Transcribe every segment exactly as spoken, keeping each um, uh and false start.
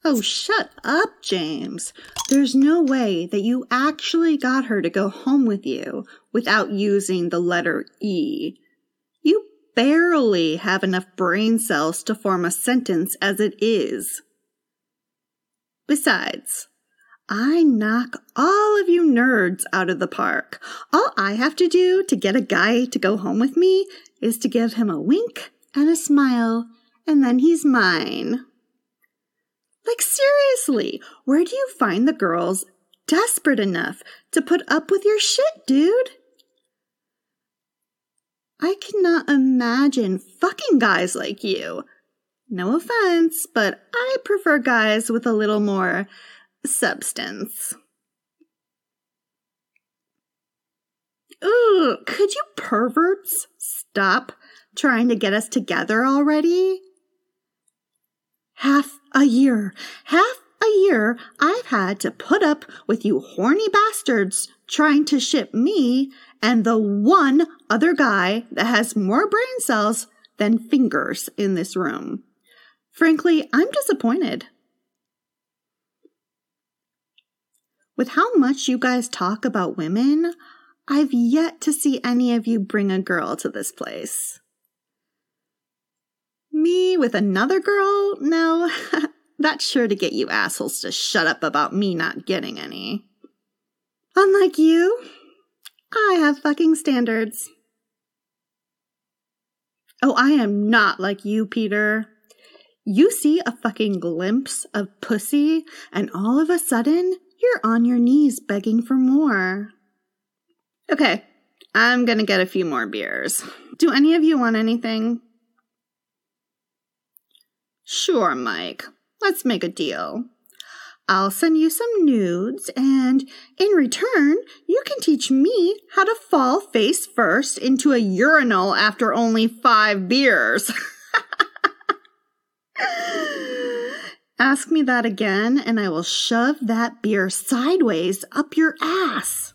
Oh, shut up, James. There's no way that you actually got her to go home with you without using the letter E. You barely have enough brain cells to form a sentence as it is. Besides, I knock all of you nerds out of the park. All I have to do to get a guy to go home with me is to give him a wink and a smile, and then he's mine. Like, seriously, where do you find the girls desperate enough to put up with your shit, dude? I cannot imagine fucking guys like you. No offense, but I prefer guys with a little more substance. Ooh, could you perverts stop trying to get us together already? Half a year, half a year I've had to put up with you horny bastards trying to ship me and the one other guy that has more brain cells than fingers in this room. Frankly, I'm disappointed. With how much you guys talk about women, I've yet to see any of you bring a girl to this place. Me with another girl? No, that's sure to get you assholes to shut up about me not getting any. Unlike you, I have fucking standards. Oh, I am not like you, Peter. You see a fucking glimpse of pussy, and all of a sudden, you're on your knees begging for more. Okay, I'm gonna get a few more beers. Do any of you want anything? Sure, Mike. Let's make a deal. I'll send you some nudes, and in return, you can teach me how to fall face first into a urinal after only five beers. Ask me that again, and I will shove that beer sideways up your ass.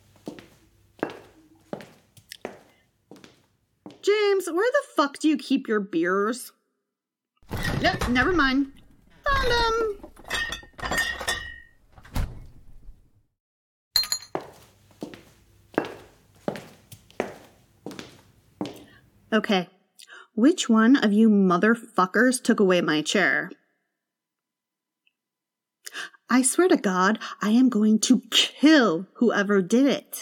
James, where the fuck do you keep your beers? Nope, never mind. Found them. Okay, which one of you motherfuckers took away my chair? I swear to God, I am going to kill whoever did it.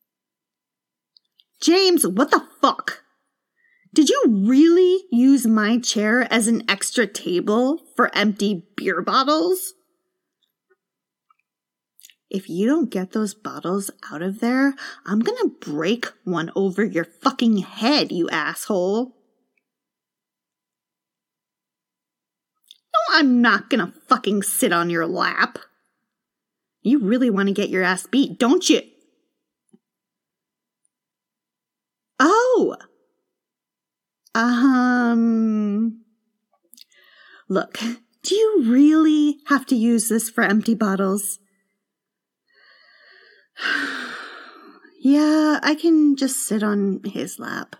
James, what the fuck? Did you really use my chair as an extra table for empty beer bottles? If you don't get those bottles out of there, I'm gonna break one over your fucking head, you asshole. No, I'm not gonna fucking sit on your lap. You really want to get your ass beat, don't you? Oh! Um, look, do you really have to use this for empty bottles? Yeah, I can just sit on his lap.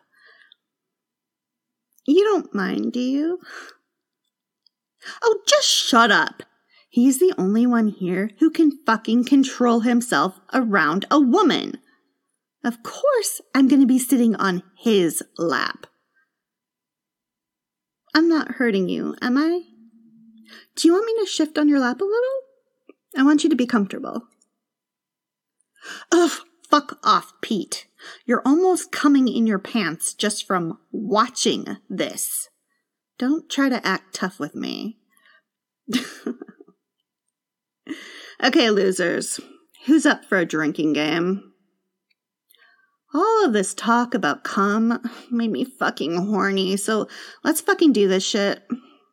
You don't mind, do you? Oh, just shut up. He's the only one here who can fucking control himself around a woman. Of course I'm going to be sitting on his lap. I'm not hurting you, am I? Do you want me to shift on your lap a little? I want you to be comfortable. Ugh, fuck off, Pete. You're almost coming in your pants just from watching this. Don't try to act tough with me. Okay, losers. Who's up for a drinking game? All of this talk about cum made me fucking horny, so let's fucking do this shit.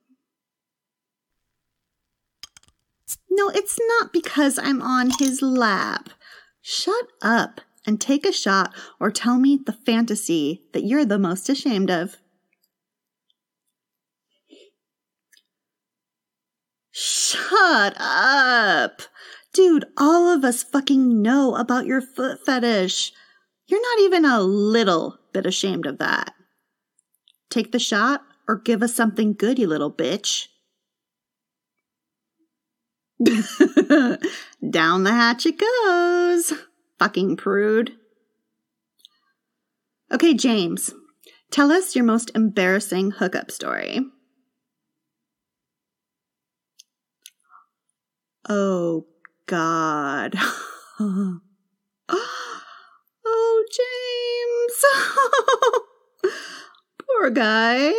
No, it's not because I'm on his lap. Shut up and take a shot or tell me the fantasy that you're the most ashamed of. Shut up! Dude, all of us fucking know about your foot fetish. You're not even a little bit ashamed of that. Take the shot or give us something good, you little bitch. Down the hatch it goes. Fucking prude. Okay, James, tell us your most embarrassing hookup story. Oh, God. Oh, James. Poor guy.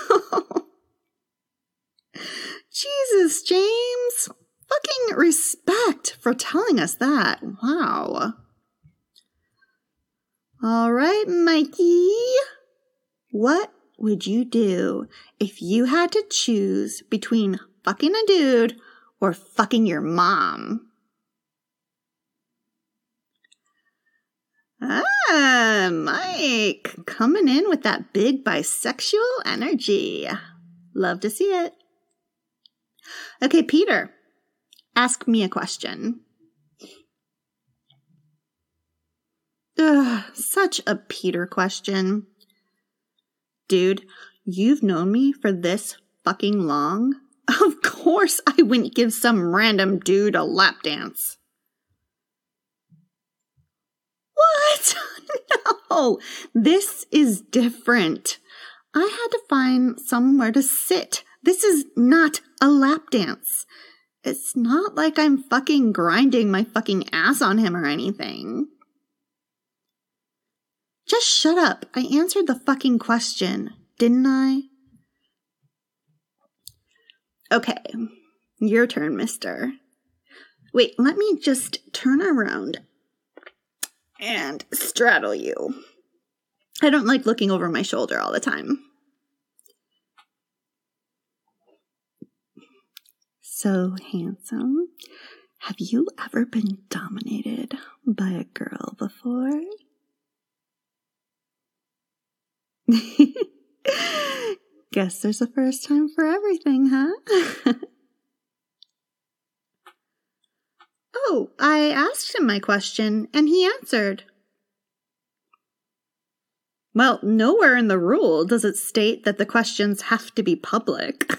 Jesus, James. Fucking respect for telling us that. Wow. All right, Mikey. What would you do if you had to choose between fucking a dude or fucking your mom? Ah, Mike, coming in with that big bisexual energy. Love to see it. Okay, Peter, ask me a question. Ugh, such a Peter question. Dude, you've known me for this fucking long? Of course I wouldn't give some random dude a lap dance. What? No, this is different. I had to find somewhere to sit. This is not a lap dance. It's not like I'm fucking grinding my fucking ass on him or anything. Just shut up. I answered the fucking question, didn't I? Okay, your turn, mister. Wait, let me just turn around and straddle you. I don't like looking over my shoulder all the time. So handsome. Have you ever been dominated by a girl before? Guess there's a first time for everything, huh? Oh, I asked him my question, and he answered. Well, nowhere in the rule does it state that the questions have to be public.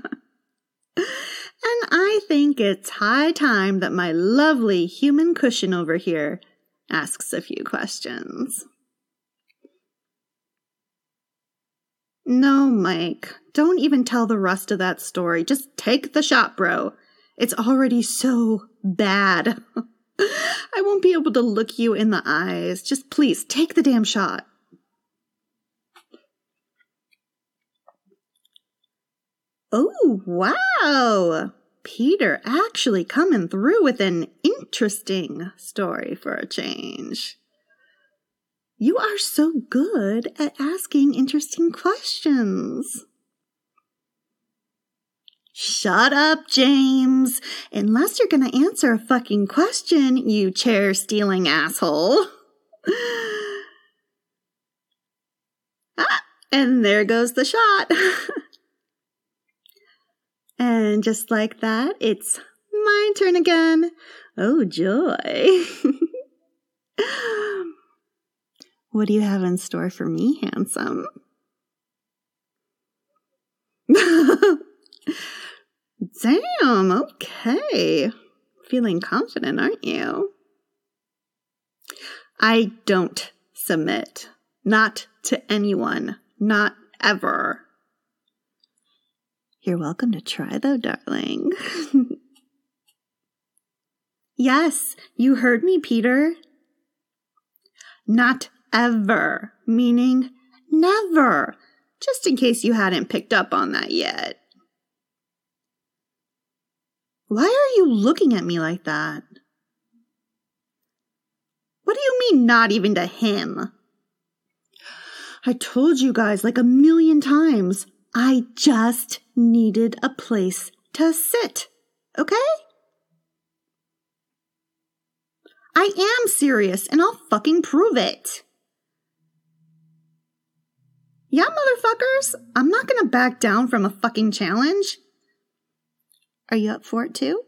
And I think it's high time that my lovely human cushion over here asks a few questions. No, Mike, don't even tell the rest of that story. Just take the shot, bro. It's already so bad. I won't be able to look you in the eyes. Just please, take the damn shot. Oh, wow. Peter actually coming through with an interesting story for a change. You are so good at asking interesting questions. Shut up, James. Unless you're going to answer a fucking question, you chair-stealing asshole. Ah, and there goes the shot. And just like that, it's my turn again. Oh, joy. What do you have in store for me, handsome? Damn, okay. Feeling confident, aren't you? I don't submit. Not to anyone. Not ever. You're welcome to try, though, darling. Yes, you heard me, Peter. Not ever, meaning never, just in case you hadn't picked up on that yet. Why are you looking at me like that? What do you mean, not even to him? I told you guys like a million times, I just needed a place to sit, okay? I am serious, and I'll fucking prove it. Yeah, motherfuckers, I'm not gonna back down from a fucking challenge. Are you up for it too?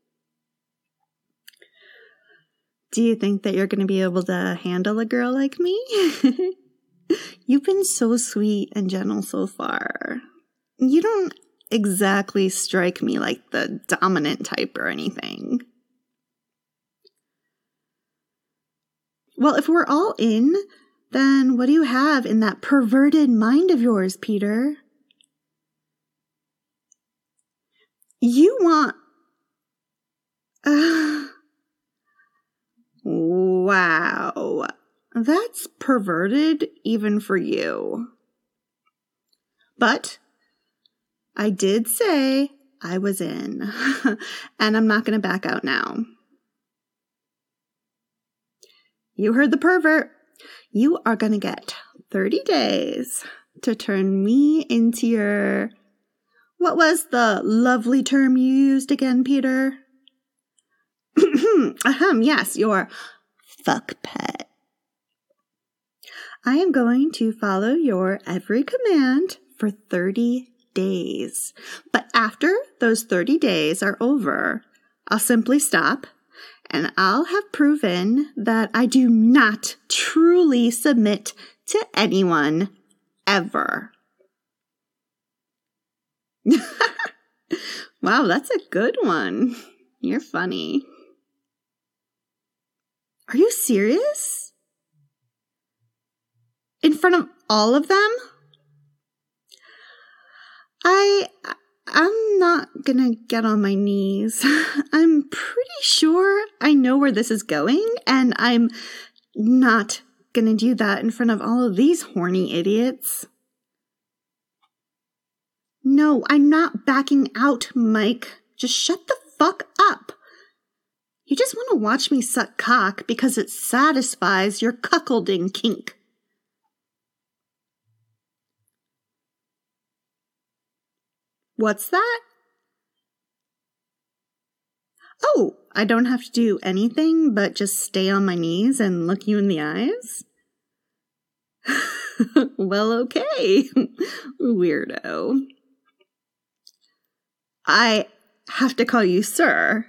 Do you think that you're gonna be able to handle a girl like me? You've been so sweet and gentle so far. You don't exactly strike me like the dominant type or anything. Well, if we're all in, then what do you have in that perverted mind of yours, Peter? You want... Uh, wow. That's perverted even for you. But I did say I was in, and I'm not going to back out now. You heard the pervert. You are going to get thirty days to turn me into your... What was the lovely term you used again, Peter? Ahem, yes, your fuck pet. I am going to follow your every command for thirty days. But after those thirty days are over, I'll simply stop and I'll have proven that I do not truly submit to anyone ever. Wow, that's a good one. You're funny. Are you serious? In front of all of them? I, I'm not gonna get on my knees. I'm pretty sure I know where this is going, and I'm not gonna do that in front of all of these horny idiots. No, I'm not backing out, Mike. Just shut the fuck up. You just want to watch me suck cock because it satisfies your cuckolding kink. What's that? Oh, I don't have to do anything but just stay on my knees and look you in the eyes? Well, okay. Weirdo. I have to call you sir.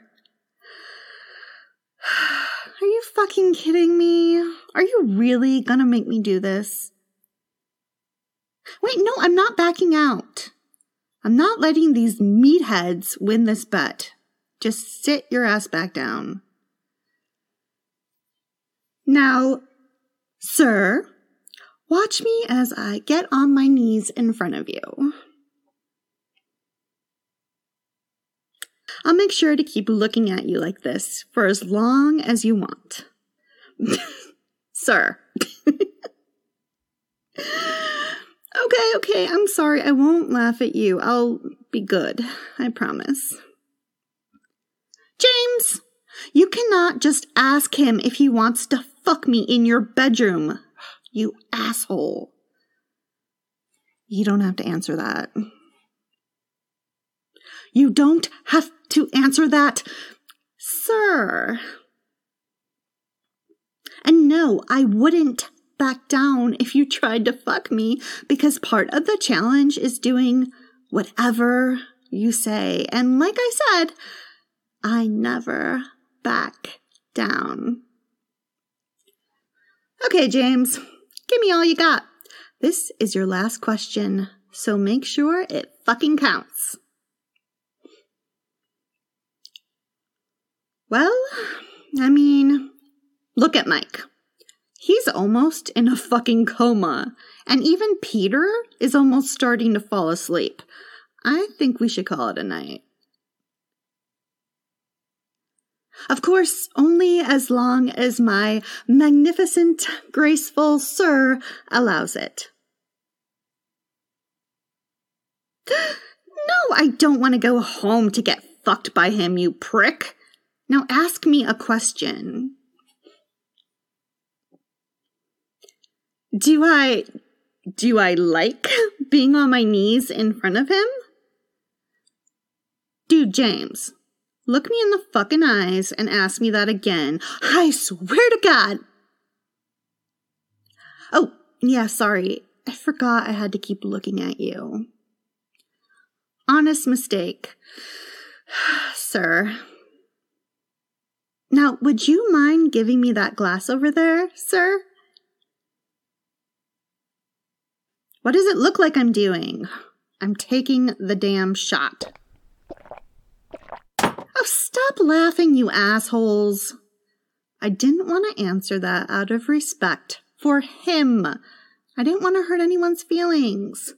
Are you fucking kidding me? Are you really gonna make me do this? Wait, no, I'm not backing out. I'm not letting these meatheads win this bet. Just sit your ass back down. Now, sir, watch me as I get on my knees in front of you. I'll make sure to keep looking at you like this for as long as you want. Sir. Okay, okay, I'm sorry. I won't laugh at you. I'll be good. I promise. James, you cannot just ask him if he wants to fuck me in your bedroom. You asshole. You don't have to answer that. You don't have to answer that, sir. And no, I wouldn't back down if you tried to fuck me, because part of the challenge is doing whatever you say. And like I said, I never back down. Okay, James, give me all you got. This is your last question, so make sure it fucking counts. Well, I mean, look at Mike. He's almost in a fucking coma, and even Peter is almost starting to fall asleep. I think we should call it a night. Of course, only as long as my magnificent, graceful sir allows it. No, I don't want to go home to get fucked by him, you prick. Now ask me a question. Do I, do I like being on my knees in front of him? Dude, James, look me in the fucking eyes and ask me that again. I swear to God. Oh, yeah, sorry. I forgot I had to keep looking at you. Honest mistake, sir. Now, would you mind giving me that glass over there, sir? What does it look like I'm doing? I'm taking the damn shot. Oh, stop laughing, you assholes. I didn't want to answer that out of respect for him. I didn't want to hurt anyone's feelings.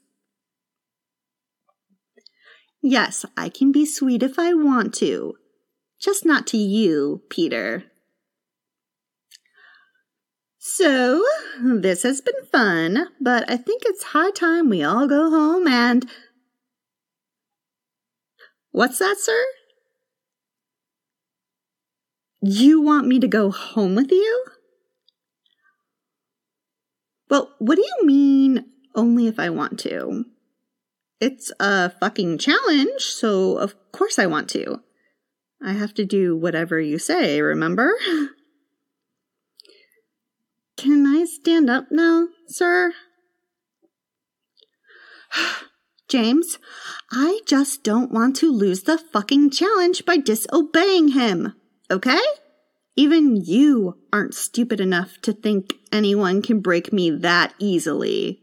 Yes, I can be sweet if I want to. Just not to you, Peter. So, this has been fun, but I think it's high time we all go home and... What's that, sir? You want me to go home with you? Well, what do you mean, only if I want to? It's a fucking challenge, so of course I want to. I have to do whatever you say, remember? Can I stand up now, sir? James, I just don't want to lose the fucking challenge by disobeying him, okay? Even you aren't stupid enough to think anyone can break me that easily.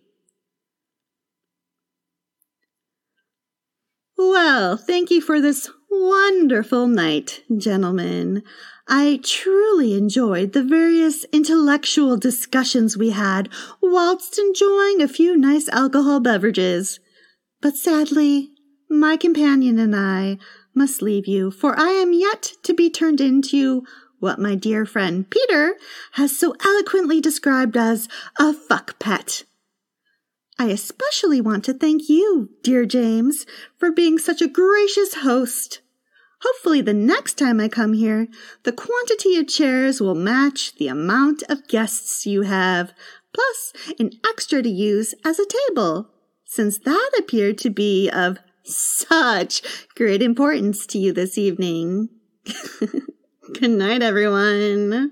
Well, thank you for this wonderful night, gentlemen. I truly enjoyed the various intellectual discussions we had whilst enjoying a few nice alcohol beverages. But sadly, my companion and I must leave you, for I am yet to be turned into what my dear friend Peter has so eloquently described as a fuck pet. I especially want to thank you, dear James, for being such a gracious host. Hopefully the next time I come here, the quantity of chairs will match the amount of guests you have, plus an extra to use as a table, since that appeared to be of such great importance to you this evening. Good night, everyone.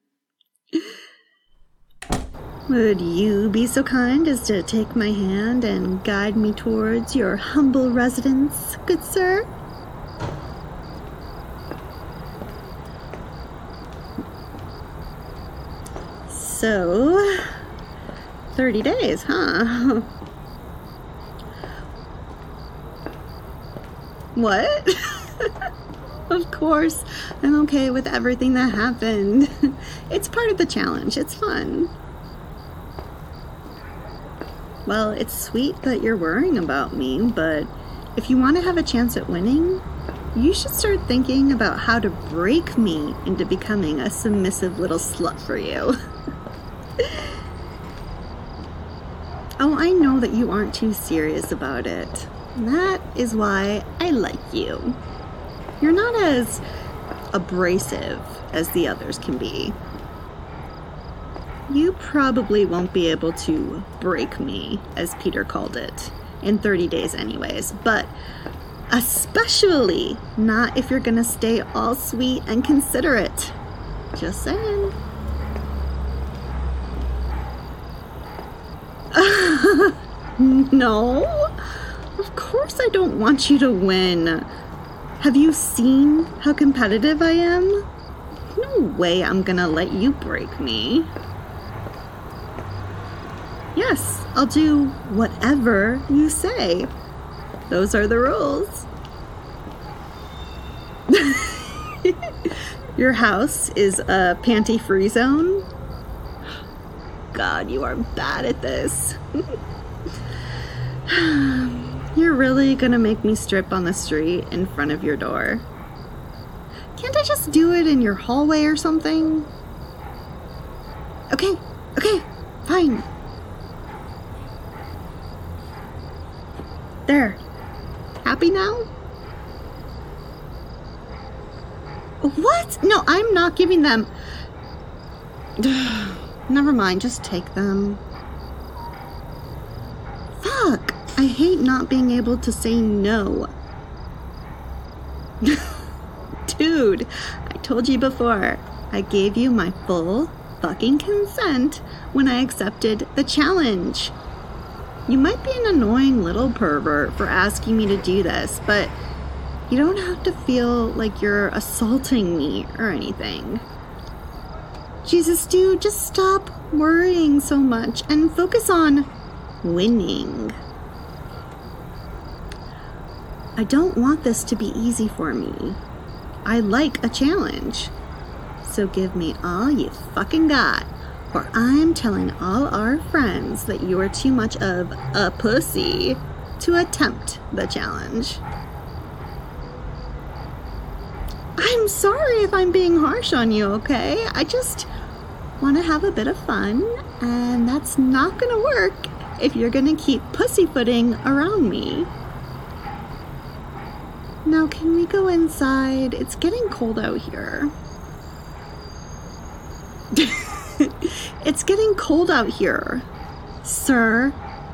Would you be so kind as to take my hand and guide me towards your humble residence, good sir? So, thirty days, huh? What? Of course, I'm okay with everything that happened. It's part of the challenge. It's fun. Well, it's sweet that you're worrying about me, but if you want to have a chance at winning, you should start thinking about how to break me into becoming a submissive little slut for you. Oh, I know that you aren't too serious about it. That is why I like you. You're not as abrasive as the others can be. You probably won't be able to break me, as Peter called it, in thirty days anyways, but especially not if you're gonna stay all sweet and considerate. Just saying. No, of course I don't want you to win. Have you seen how competitive I am? No way I'm gonna let you break me. Yes, I'll do whatever you say. Those are the rules. Your house is a panty-free zone? God, you are bad at this. You're really gonna make me strip on the street in front of your door. Can't I just do it in your hallway or something? Okay, okay, fine. There. Happy now? What? No, I'm not giving them. Never mind, just take them. Fuck, I hate not being able to say no. Dude, I told you before, I gave you my full fucking consent when I accepted the challenge. You might be an annoying little pervert for asking me to do this, but you don't have to feel like you're assaulting me or anything. Jesus, dude, just stop worrying so much and focus on winning. I don't want this to be easy for me. I like a challenge. So give me all you fucking got, or I'm telling all our friends that you are too much of a pussy to attempt the challenge. I'm sorry if I'm being harsh on you, okay? I just want to have a bit of fun, and that's not going to work if you're going to keep pussyfooting around me. Now, can we go inside? It's getting cold out here. It's getting cold out here, sir.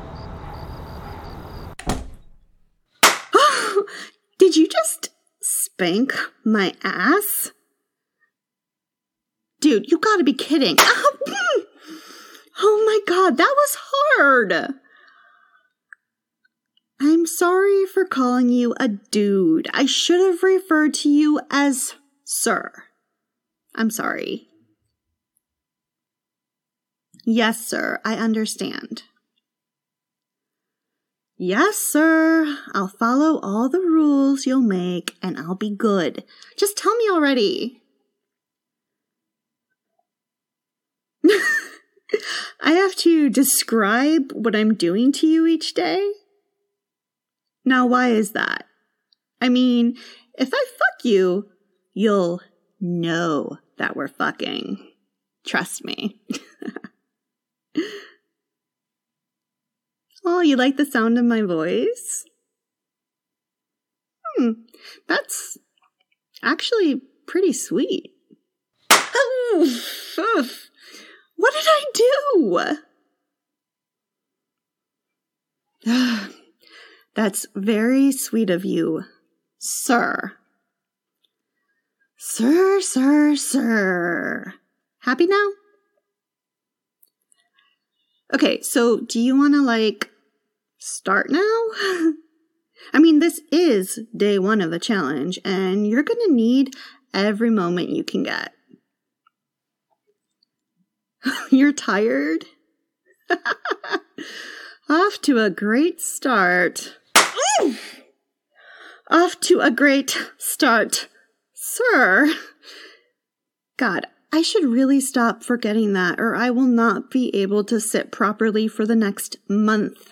Did you just spank my ass? Dude, you gotta be kidding. Oh my god, that was hard. I'm sorry for calling you a dude. I should have referred to you as sir. I'm sorry. Yes, sir, I understand. Yes, sir. I'll follow all the rules you'll make and I'll be good. Just tell me already. I have to describe what I'm doing to you each day? Now, why is that? I mean, if I fuck you, you'll know that we're fucking. Trust me. Oh, you like the sound of my voice? Hmm, that's actually pretty sweet. Oh, oof. What did I do? That's very sweet of you, sir. Sir, sir, sir. Happy now? Okay, so do you want to, like, start now? I mean, this is day one of the challenge, and you're going to need every moment you can get. You're tired? Off to a great start. Off to a great start, sir. God, I should really stop forgetting that, or I will not be able to sit properly for the next month.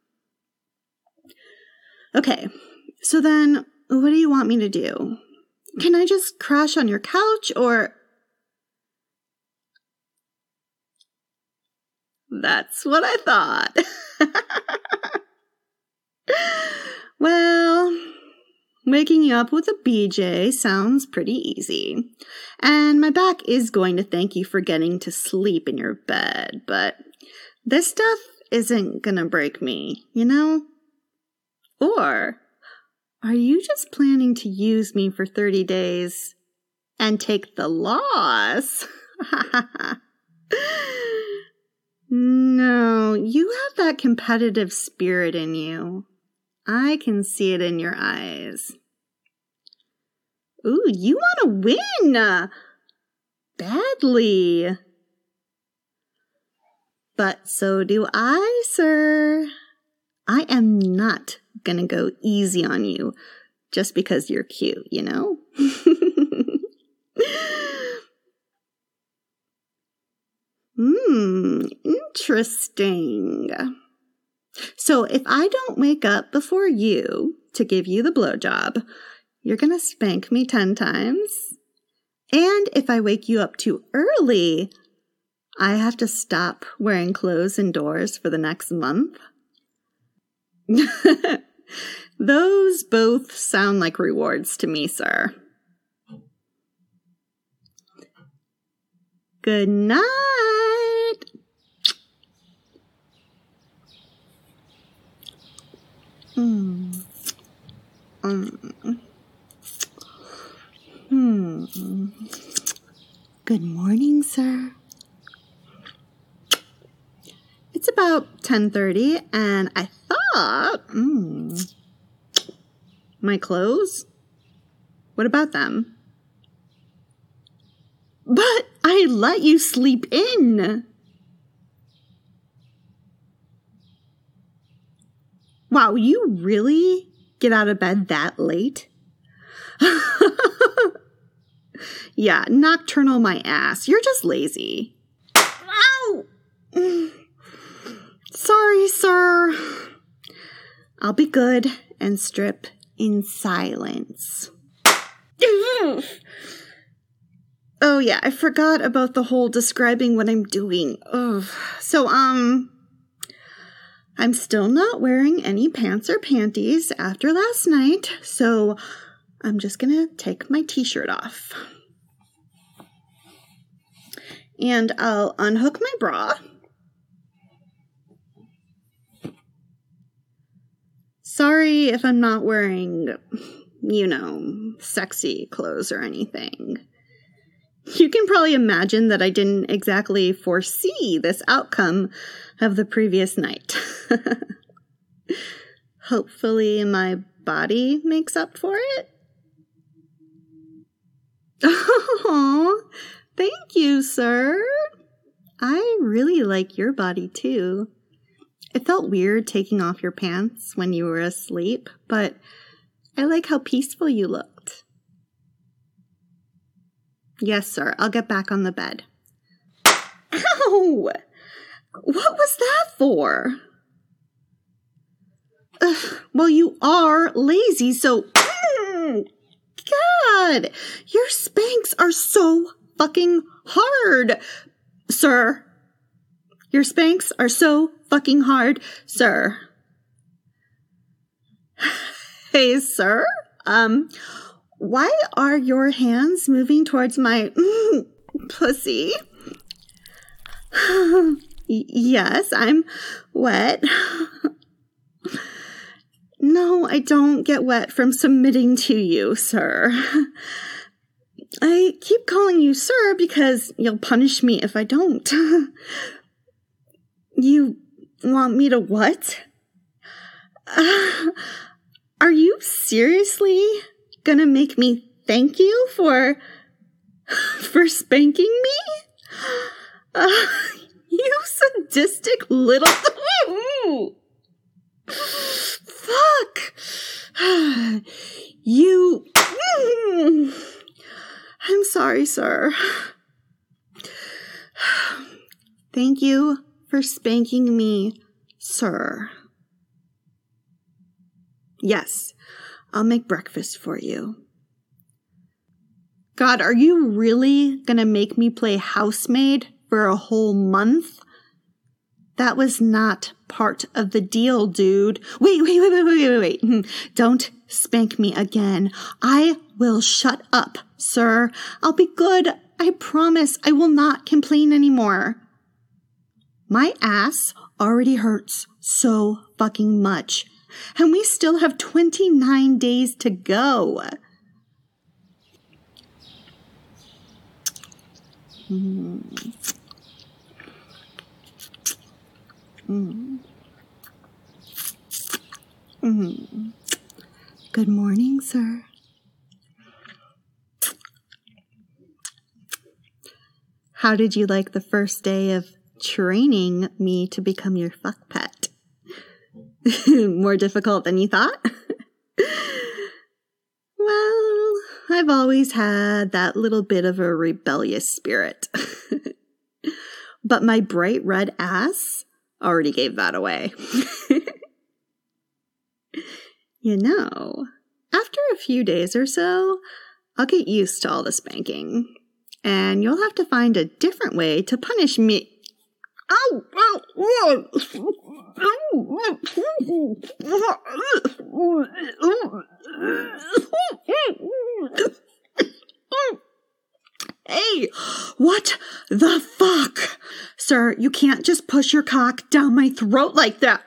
Okay, so then, what do you want me to do? Can I just crash on your couch, or... That's what I thought. Well, waking you up with a B J sounds pretty easy. And my back is going to thank you for getting to sleep in your bed, but this stuff isn't gonna break me, you know? Or are you just planning to use me for thirty days and take the loss? No, you have that competitive spirit in you. I can see it in your eyes. Ooh, you want to win! Badly. But so do I, sir. I am not gonna go easy on you just because you're cute, you know? Hmm, interesting. So if I don't wake up before you to give you the blowjob, you're gonna spank me ten times? And if I wake you up too early, I have to stop wearing clothes indoors for the next month? Those both sound like rewards to me, sir. Good night. Hmm. Um. Hmm. Good morning, sir. It's about ten thirty, and I thought, mm, my clothes? What about them? But I let you sleep in. Wow, you really get out of bed that late? Yeah, nocturnal my ass. You're just lazy. Ow! Sorry, sir. I'll be good and strip in silence. Oh, yeah, I forgot about the whole describing what I'm doing. Ugh. So, um, I'm still not wearing any pants or panties after last night, so I'm just gonna take my t-shirt off. And I'll unhook my bra. Sorry if I'm not wearing, you know, sexy clothes or anything. You can probably imagine that I didn't exactly foresee this outcome of the previous night. Hopefully my body makes up for it. Oh, thank you, sir. I really like your body, too. It felt weird taking off your pants when you were asleep, but I like how peaceful you looked. Yes, sir. I'll get back on the bed. Ow! What was that for? Ugh, well, you are lazy, so... God! Your spanks are so fucking hard, sir. Your spanks are so fucking hard, sir. Hey, sir? Um... Why are your hands moving towards my mm, pussy? y- yes, I'm wet. No, I don't get wet from submitting to you, sir. I keep calling you sir because you'll punish me if I don't. You want me to what? Uh, are you seriously gonna make me thank you for for spanking me? Uh, you sadistic little... Fuck! You... I'm sorry, sir. Thank you for spanking me, sir. Yes, I'll make breakfast for you. God, are you really gonna make me play housemaid for a whole month? That was not part of the deal, dude. Wait, wait, wait, wait, wait, wait, wait. Don't spank me again. I will shut up, sir. I'll be good. I promise I will not complain anymore. My ass already hurts so fucking much. And we still have twenty-nine days to go. Mm. Mm. Mm. Good morning, sir. How did you like the first day of training me to become your fuck pet? More difficult than you thought? Well, I've always had that little bit of a rebellious spirit. But my bright red ass already gave that away. You know, after a few days or so, I'll get used to all the spanking. And you'll have to find a different way to punish me. Ow! Ow! Hey, what the fuck? Sir, you can't just push your cock down my throat like that.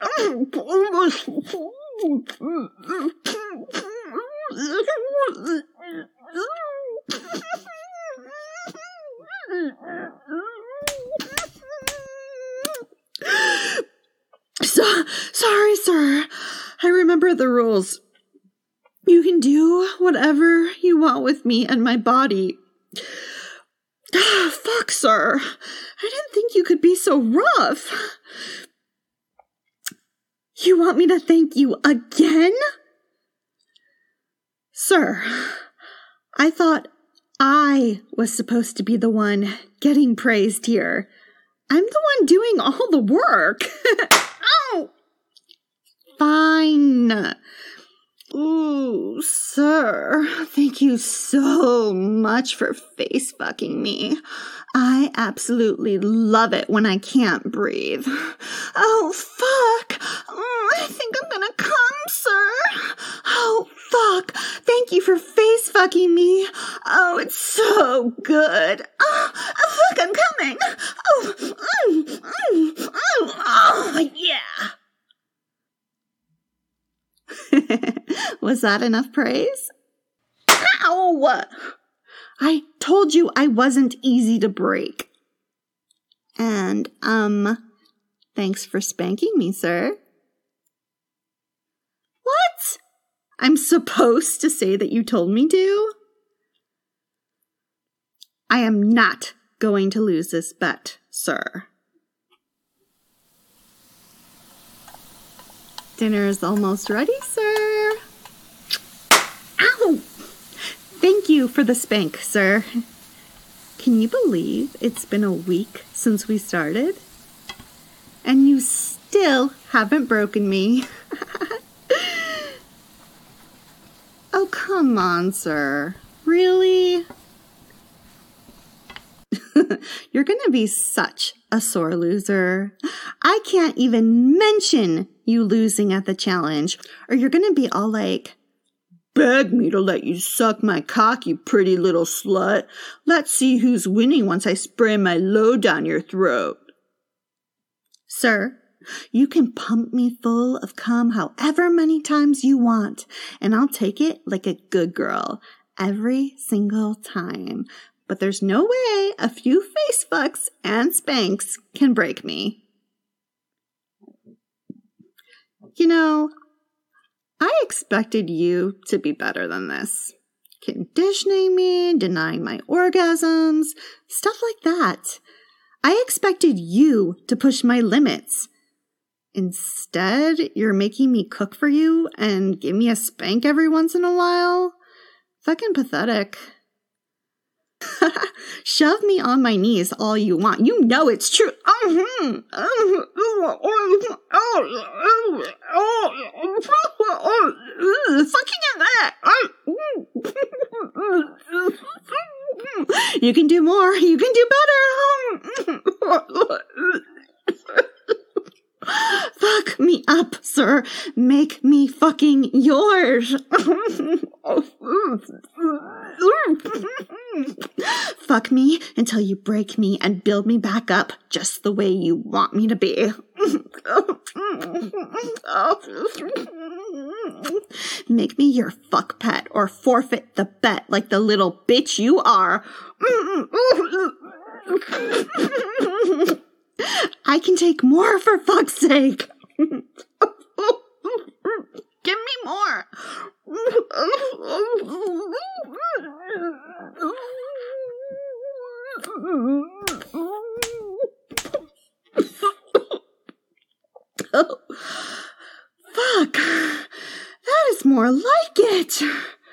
So, sorry, sir. I remember the rules. You can do whatever you want with me and my body. Ah, fuck, sir. I didn't think you could be so rough. You want me to thank you again? Sir, I thought I was supposed to be the one getting praised here. I'm the one doing all the work. Oh! Fine. Ooh, sir, thank you so much for face fucking me. I absolutely love it when I can't breathe. Oh, fuck. Oh, I think I'm gonna come, sir. Oh, fuck. Thank you for face fucking me. Oh, it's so good. Oh, fuck, I'm coming. Oh, mm, mm, mm, oh, yeah. Was that enough praise? Ow! I told you I wasn't easy to break. And, um, thanks for spanking me, sir. What? I'm supposed to say that you told me to? I am not going to lose this bet, sir. Dinner is almost ready, sir. Ow! Thank you for the spank, sir. Can you believe it's been a week since we started? And you still haven't broken me. Oh, come on, sir. Really? You're going to be such a sore loser. I can't even mention you losing at the challenge, or you're going to be all like, beg me to let you suck my cock, you pretty little slut. Let's see who's winning once I spray my load down your throat. Sir, you can pump me full of cum however many times you want, and I'll take it like a good girl every single time. But there's no way a few face fucks and spanks can break me. You know, I expected you to be better than this. Conditioning me, denying my orgasms, stuff like that. I expected you to push my limits. Instead, you're making me cook for you and give me a spank every once in a while. Fucking pathetic. Shove me on my knees all you want. You know it's true. Fucking that. You can do more. You can do better. Fuck me up, sir. Make me fucking yours. Fuck me until you break me and build me back up just the way you want me to be. Make me your fuck pet or forfeit the bet like the little bitch you are. I can take more, for fuck's sake. Give me more. Oh, fuck. That is more like it.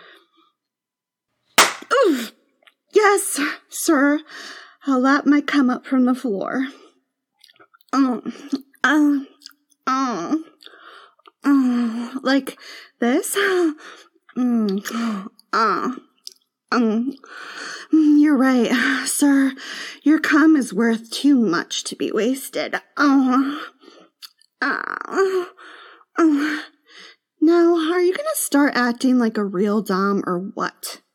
Oof. Yes, sir. I'll lap my cum up from the floor. Oh, uh, oh, oh, like this? Mm, uh, um, you're right, sir. Your cum is worth too much to be wasted. Oh, uh, uh. Now, are you gonna start acting like a real dom or what?